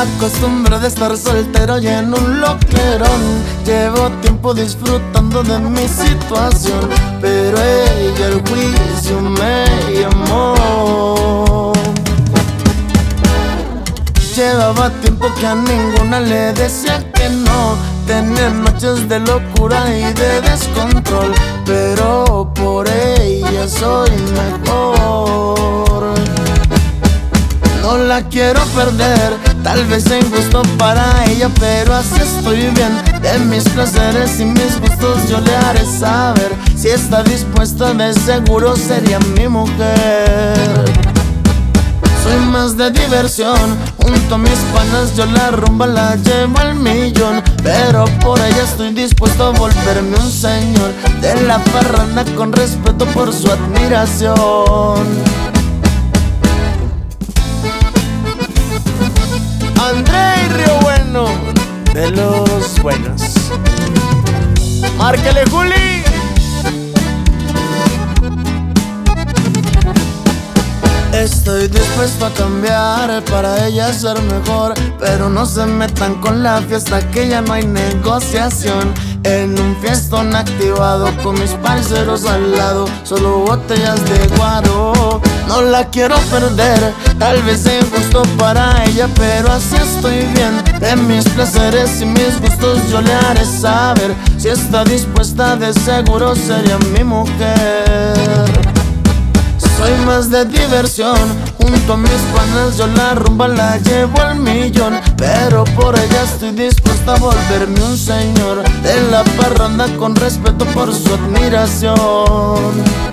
Acostumbrado a estar soltero y en un loquerón. Llevo tiempo disfrutando de mi situación, pero ella el juicio me llamó. Llevaba tiempo que a ninguna le decía que no. Tenía noches de locura y de descontrol, pero por ella soy mejor. No la quiero perder, tal vez sea injusto para ella, pero así estoy bien. De mis placeres y mis gustos yo le haré saber. Si está dispuesta de seguro sería mi mujer. Soy más de diversión, junto a mis panas yo la rumba la llevo al millón. Pero por ella estoy dispuesto a volverme un señor de la parranda con respeto por su admiración. André y Río Bueno, de los buenos. Márquele, Juli. Estoy dispuesto a cambiar para ella ser mejor, pero no se metan con la fiesta que ya no hay negociación. En un fiestón activado con mis parceros al lado, solo botellas de guaro. No la quiero perder, tal vez sea injusto para ella, pero así estoy bien. De mis placeres y mis gustos yo le haré saber. Si está dispuesta de seguro sería mi mujer. Soy más de diversión, junto a mis panas yo la rumba la llevo al millón. Pero por ella estoy dispuesta a volverme un señor de la parranda con respeto por su admiración.